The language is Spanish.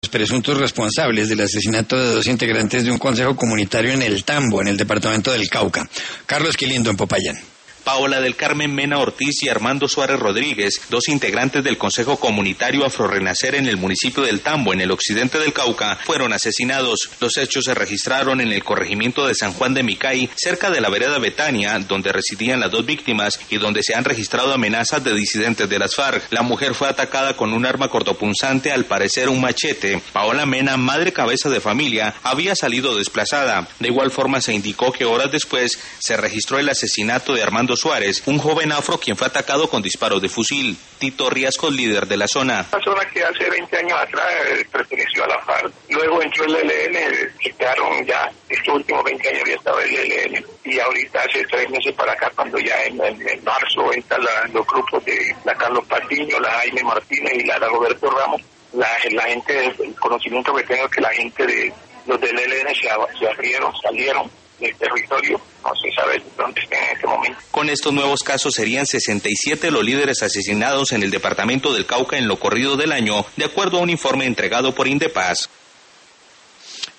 presuntos responsables del asesinato de 2 integrantes de un consejo comunitario en El Tambo, en el departamento del Cauca. Carlos Quilindo, en Popayán. Paola del Carmen Mena Ortiz y Armando Suárez Rodríguez, 2 integrantes del Consejo Comunitario Afrorenacer en el municipio del Tambo, en el occidente del Cauca, fueron asesinados. Los hechos se registraron en el corregimiento de San Juan de Micay, cerca de la vereda Betania, donde residían las 2 víctimas y donde se han registrado amenazas de disidentes de las FARC. La mujer fue atacada con un arma cortopunzante, al parecer un machete. Paola Mena, madre cabeza de familia, había salido desplazada. De igual forma se indicó que horas después se registró el asesinato de Armando Suárez, un joven afro quien fue atacado con disparos de fusil. Tito Riascos, líder de la zona. Una zona que hace 20 años atrás perteneció a la FARC, luego entró el ELN, quitaron ya, estos últimos 20 años ya estaba el ELN, y ahorita hace 3 meses para acá, cuando ya en marzo entran los grupos de la Carlos Patiño, la Jaime Martínez y la Roberto Ramos, la gente, el conocimiento que tengo es que la gente de los del ELN se abrieron, salieron del territorio, no se sabe dónde estén en este momento. Con estos nuevos casos serían 67 los líderes asesinados en el departamento del Cauca en lo corrido del año, de acuerdo a un informe entregado por Indepaz.